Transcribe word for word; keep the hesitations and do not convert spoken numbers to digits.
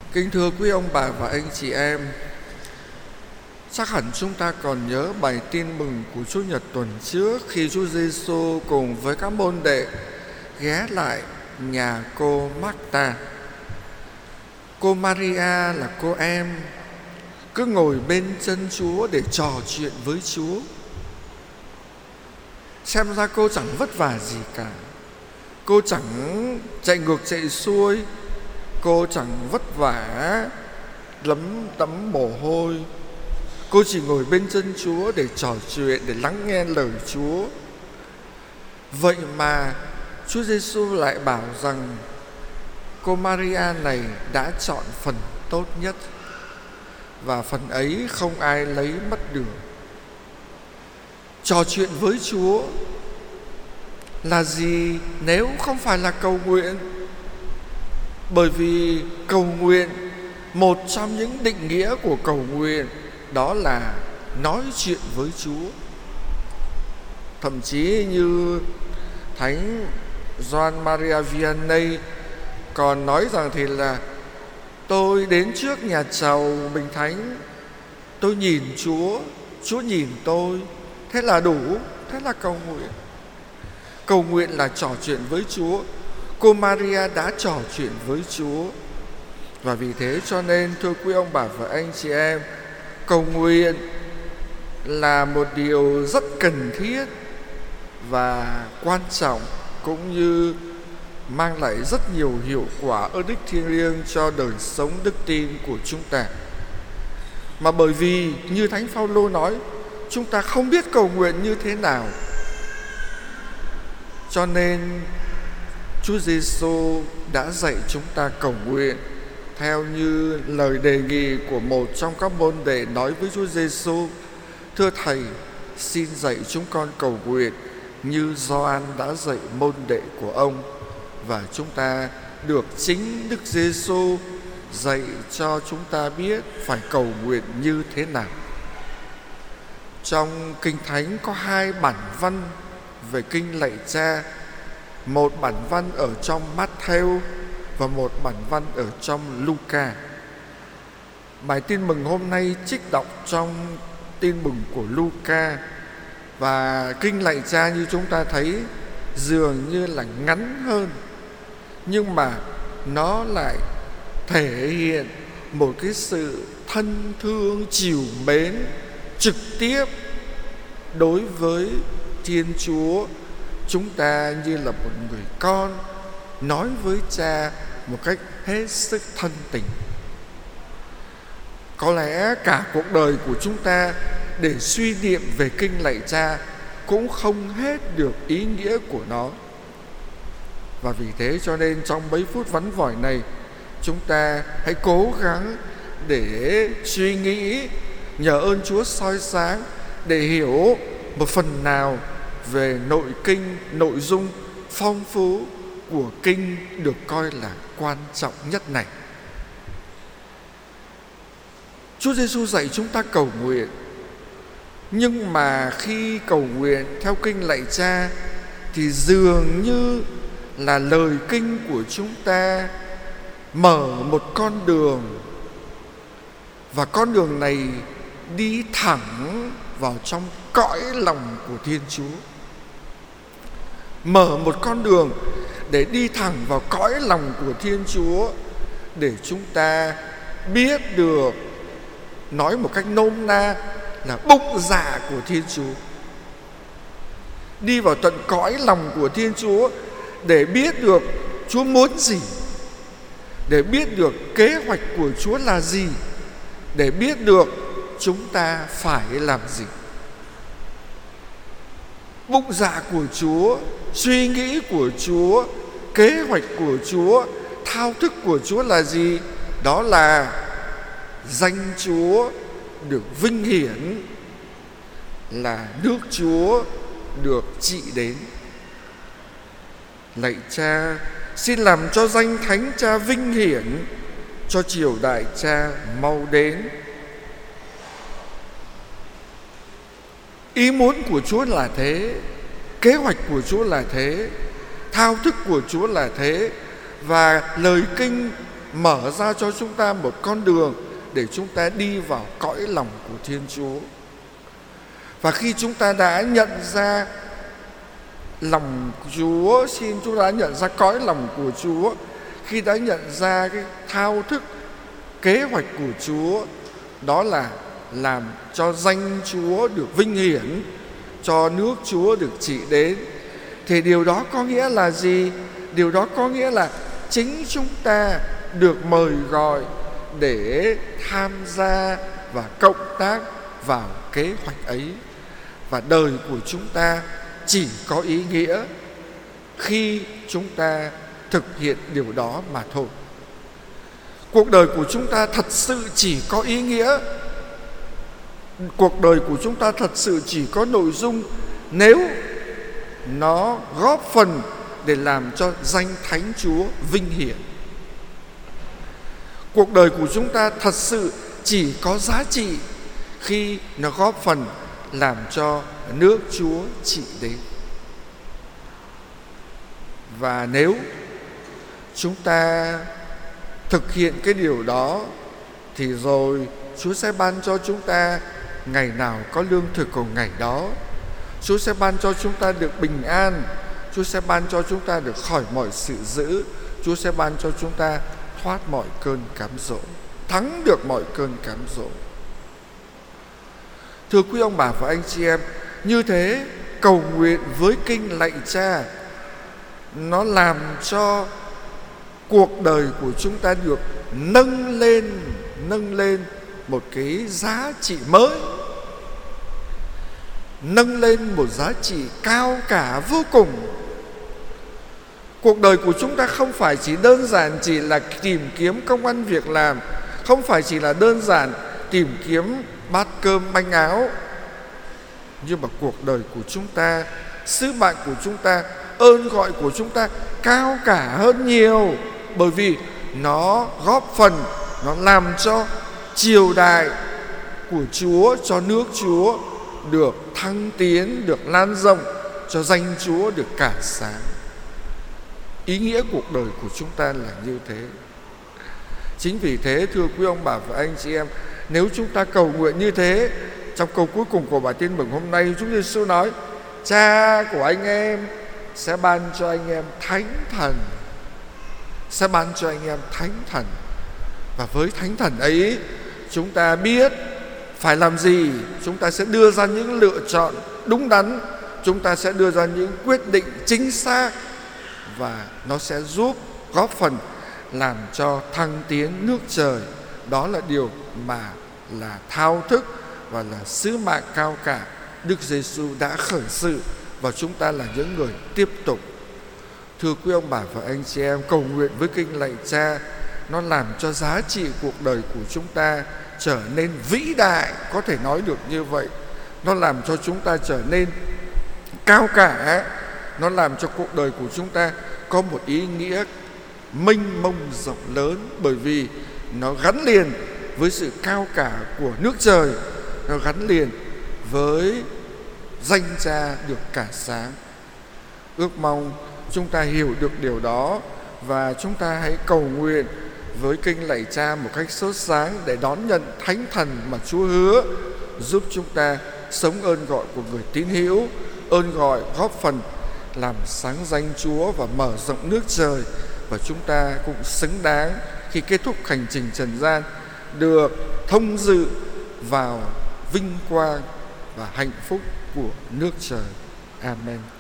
Kính thưa quý ông bà và anh chị em, chắc hẳn chúng ta còn nhớ bài tin mừng của Chúa Nhật tuần trước khi Chúa Giêsu cùng với các môn đệ ghé lại nhà cô Marta. Cô Maria là cô em cứ ngồi bên chân Chúa để trò chuyện với Chúa. Xem ra cô chẳng vất vả gì cả. Cô chẳng chạy ngược chạy xuôi. Cô chẳng vất vả lấm tấm mồ hôi. Cô chỉ ngồi bên chân Chúa để trò chuyện, để lắng nghe lời Chúa. Vậy mà Chúa Giêsu lại bảo rằng cô Maria này đã chọn phần tốt nhất, và phần ấy không ai lấy mất được. Trò chuyện với Chúa là gì nếu không phải là cầu nguyện? Bởi vì cầu nguyện, một trong những định nghĩa của cầu nguyện đó là nói chuyện với Chúa. Thậm chí như Thánh Gioan Maria Vianney còn nói rằng thì là tôi đến trước nhà chầu Bình Thánh, tôi nhìn Chúa, Chúa nhìn tôi, thế là đủ, thế là cầu nguyện. Cầu nguyện là trò chuyện với Chúa. Cô Maria đã trò chuyện với Chúa. Và vì thế cho nên thưa quý ông bà và anh chị em, cầu nguyện là một điều rất cần thiết và quan trọng, cũng như mang lại rất nhiều hiệu quả ơn ích thiêng liêng cho đời sống đức tin của chúng ta. Mà bởi vì như Thánh Phaolô nói, chúng ta không biết cầu nguyện như thế nào, cho nên Chúa Giêsu đã dạy chúng ta cầu nguyện theo như lời đề nghị của một trong các môn đệ nói với Chúa Giêsu: thưa Thầy, xin dạy chúng con cầu nguyện như Gioan đã dạy môn đệ của ông. Và chúng ta được chính Đức Giêsu dạy cho chúng ta biết phải cầu nguyện như thế nào. Trong Kinh Thánh có hai bản văn về kinh lạy Cha, một bản văn ở trong Matthew và một bản văn ở trong Luca. Bài tin mừng hôm nay trích đọc trong tin mừng của Luca, và kinh lạy Cha như chúng ta thấy dường như là ngắn hơn, nhưng mà nó lại thể hiện một cái sự thân thương chiều mến trực tiếp đối với Thiên Chúa. Chúng ta như là một người con nói với Cha một cách hết sức thân tình. Có lẽ cả cuộc đời của chúng ta để suy niệm về kinh lạy Cha cũng không hết được ý nghĩa của nó. Và vì thế cho nên trong mấy phút vắn vỏi này, chúng ta hãy cố gắng để suy nghĩ, nhờ ơn Chúa soi sáng để hiểu một phần nào về nội kinh, nội dung phong phú của kinh được coi là quan trọng nhất này. Chúa Giêsu dạy chúng ta cầu nguyện, nhưng mà khi cầu nguyện theo kinh lạy Cha thì dường như là lời kinh của chúng ta mở một con đường, và con đường này đi thẳng vào trong cõi lòng của Thiên Chúa. Mở một con đường để đi thẳng vào cõi lòng của Thiên Chúa, để chúng ta biết được, nói một cách nôm na là bụng dạ của Thiên Chúa. Đi vào tận cõi lòng của Thiên Chúa để biết được Chúa muốn gì, để biết được kế hoạch của Chúa là gì, để biết được chúng ta phải làm gì. Bụng dạ của Chúa, suy nghĩ của Chúa, kế hoạch của Chúa, thao thức của Chúa là gì? Đó là danh Chúa được vinh hiển, là nước Chúa được trị đến. Lạy Cha, xin làm cho danh Thánh Cha vinh hiển, cho triều đại Cha mau đến. Ý muốn của Chúa là thế, kế hoạch của Chúa là thế, thao thức của Chúa là thế, và lời kinh mở ra cho chúng ta một con đường để chúng ta đi vào cõi lòng của Thiên Chúa. Và khi chúng ta đã nhận ra lòng Chúa, xin chúng ta đã nhận ra cõi lòng của Chúa, khi đã nhận ra cái thao thức, kế hoạch của Chúa, đó là làm cho danh Chúa được vinh hiển, cho nước Chúa được trị đến, thì điều đó có nghĩa là gì? Điều đó có nghĩa là chính chúng ta được mời gọi để tham gia và cộng tác vào kế hoạch ấy. Và đời của chúng ta chỉ có ý nghĩa khi chúng ta thực hiện điều đó mà thôi. Cuộc đời của chúng ta thật sự chỉ có ý nghĩa, cuộc đời của chúng ta thật sự chỉ có nội dung nếu nó góp phần để làm cho danh Thánh Chúa vinh hiển. Cuộc đời của chúng ta thật sự chỉ có giá trị khi nó góp phần làm cho nước Chúa trị đến. Và nếu chúng ta thực hiện cái điều đó thì rồi Chúa sẽ ban cho chúng ta ngày nào có lương thực của ngày đó. Chúa sẽ ban cho chúng ta được bình an. Chúa sẽ ban cho chúng ta được khỏi mọi sự dữ. Chúa sẽ ban cho chúng ta thoát mọi cơn cám dỗ, thắng được mọi cơn cám dỗ. Thưa quý ông bà và anh chị em, như thế cầu nguyện với kinh lạy Cha, nó làm cho cuộc đời của chúng ta được nâng lên, nâng lên một cái giá trị mới, nâng lên một giá trị cao cả vô cùng. Cuộc đời của chúng ta không phải chỉ đơn giản chỉ là tìm kiếm công ăn việc làm, không phải chỉ là đơn giản tìm kiếm bát cơm manh áo, nhưng mà cuộc đời của chúng ta, sứ mạng của chúng ta, ơn gọi của chúng ta cao cả hơn nhiều, bởi vì nó góp phần, nó làm cho triều đại của Chúa, cho nước Chúa được thăng tiến, được lan rộng, cho danh Chúa được cả sáng. Ý nghĩa cuộc đời của chúng ta là như thế. Chính vì thế thưa quý ông bà và anh chị em, nếu chúng ta cầu nguyện như thế, trong câu cuối cùng của bài tin mừng hôm nay, Chúa Giêsu nói: Cha của anh em sẽ ban cho anh em Thánh Thần, sẽ ban cho anh em Thánh Thần. Và với Thánh Thần ấy, chúng ta biết phải làm gì, chúng ta sẽ đưa ra những lựa chọn đúng đắn, chúng ta sẽ đưa ra những quyết định chính xác, và nó sẽ giúp góp phần làm cho thăng tiến nước trời. Đó là điều mà là thao thức và là sứ mạng cao cả Đức Giêsu đã khởi sự, và chúng ta là những người tiếp tục. Thưa quý ông bà và anh chị em, cầu nguyện với kinh lạy Cha, nó làm cho giá trị cuộc đời của chúng ta trở nên vĩ đại, có thể nói được như vậy. Nó làm cho chúng ta trở nên cao cả, nó làm cho cuộc đời của chúng ta có một ý nghĩa mênh mông rộng lớn, bởi vì nó gắn liền với sự cao cả của nước trời, nó gắn liền với danh Cha được cả sáng. Ước mong chúng ta hiểu được điều đó, và chúng ta hãy cầu nguyện với kinh lạy Cha một cách sốt sáng để đón nhận Thánh Thần mà Chúa hứa, giúp chúng ta sống ơn gọi của người tín hữu, ơn gọi góp phần làm sáng danh Chúa và mở rộng nước trời. Và chúng ta cũng xứng đáng khi kết thúc hành trình trần gian được thông dự vào vinh quang và hạnh phúc của nước trời. Amen.